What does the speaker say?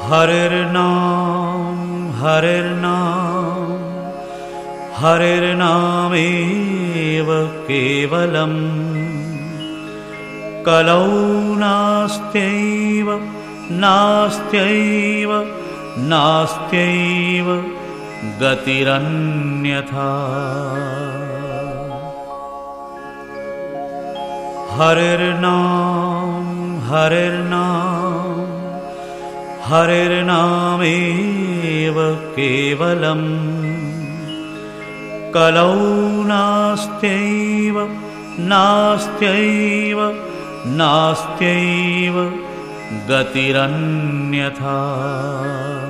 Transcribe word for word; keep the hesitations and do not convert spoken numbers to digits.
हरिर्नाम हरिर्नाम हरिर्नामेव केवलम् कलौ नास्त्यैव नास्त्यैव नास्त्यैव गतिरन्यथा। हरिर्नाम हरिर्नाम हरिर्नामेव केवलम् कलौ नास्त्यैव नास्त्यैव नास्त्यैव गतिरन्यथा।